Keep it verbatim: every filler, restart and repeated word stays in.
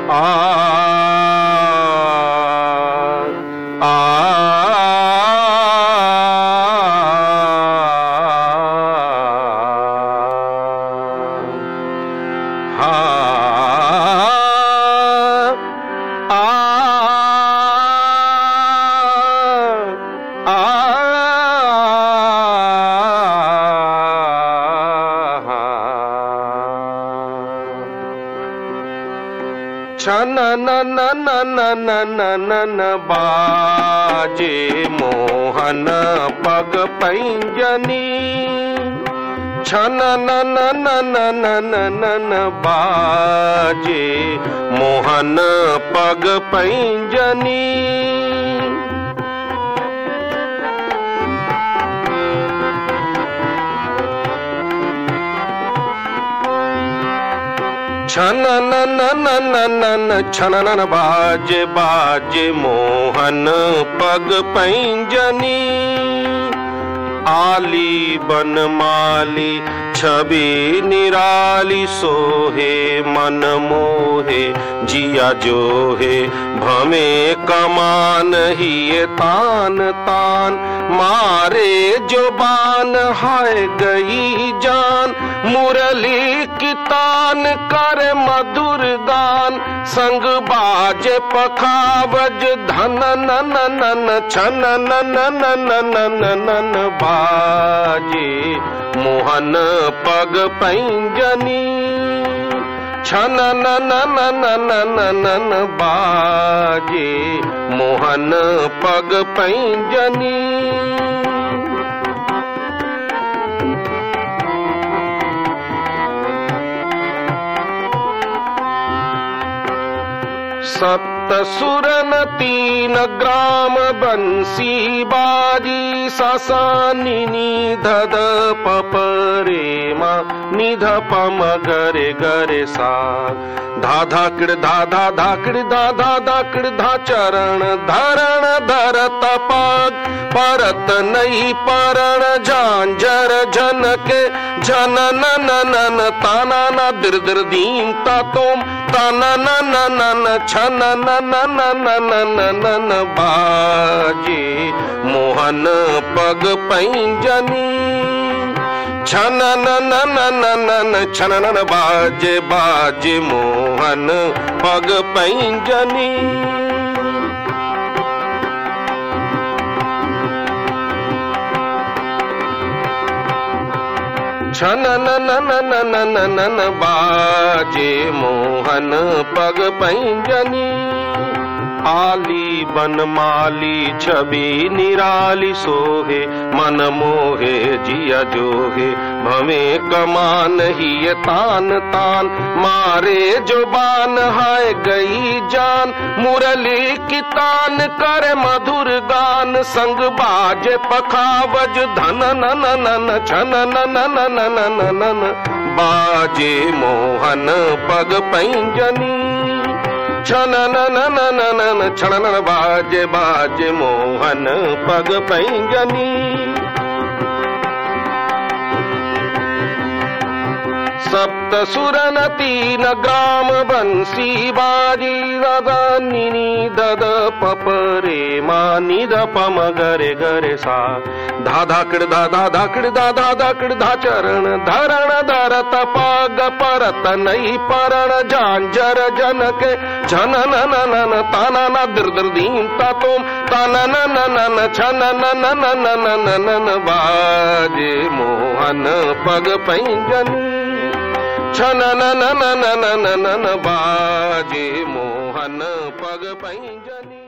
आ आ हा छन न न न न न न न न बाजे मोहन पग पैंजनी छन न न न न न न न न बाजे मोहन पग पैंजनी छन न न न न न न छन न बाजे बाजे मोहन पग पैंजनी आली बनमाली छवि निराली सोहे मन मोहे जिया जोहे भमे कमान ही तान तान मारे जो बान हाय गई जान मुरली की तान कर मधुर गान संग बाजे पखावज धन न न न न छन न न न न न न न बाजे मोहन पग पैंजनी छन न न न न न न न न बाजे मोहन पग पैंजनी सप्त सुरन तीन ग्राम बंसी बाजी सासा निनी धद पपरे मा निध पम गरे गरे सा धा धाकड़ धा धा धाकड़ धा धा धाकड़ धा चरण धरण धरत पाग परत नहीं परण झांझर झनके झन न न न न ताना न दिर दिर दीन ता तुम ताना न न न न छन न न न न न न न न बाजे मोहन पग पैंजनी छन न न न न न न छन न बाजे बाजे मोहन पग पैंजनी छन न न न न न न न न बाजे मोहन पग पैंजनी आली बनमाली छवि निराली सोहे मन मोहे जिया जोहे भवे कमान ही तान तान मारे जो बान हाय गई जान मुरली की तान कर मधुर गान संग बाजे पखावज धन न न न न छन न न न न न न न न बाजे मोहन पग पैंजनी छन न न न न न न छन न बाजे बाजे मोहन पग पैंजनी सप्त सुरन तीन ग्राम बंसी बाजी दादा निनी दद पपरे मा निध पम गरे गरे सा धा धाकड़ धा धा धाकड़ धा धा धाकड़ धा चरण धरण धरत पाग परत नहीं परण झांझर जनके झन न न न न ताना न दिर दिर दीन ता तुम ताना न न न न छन न न न न न न न न बाजे मोहन पग पैंजनी छन न न न न न न न बाजे मोहन पग पैंजनी।